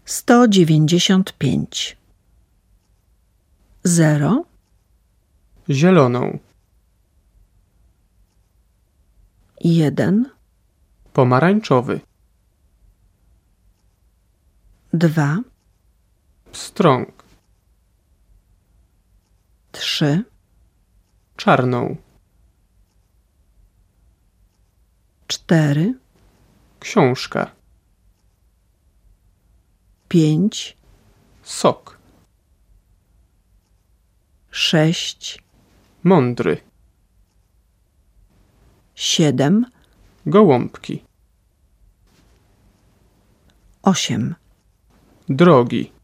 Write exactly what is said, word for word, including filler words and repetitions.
sto dziewięćdziesiąt pięć. Zero. Zieloną. Jeden. Pomarańczowy. Dwa. Pstrąg. Trzy. Czarną. Cztery. Książka. Pięć. Sok. Sześć. Mądry. Siedem. Gołąbki. Osiem. Drogi.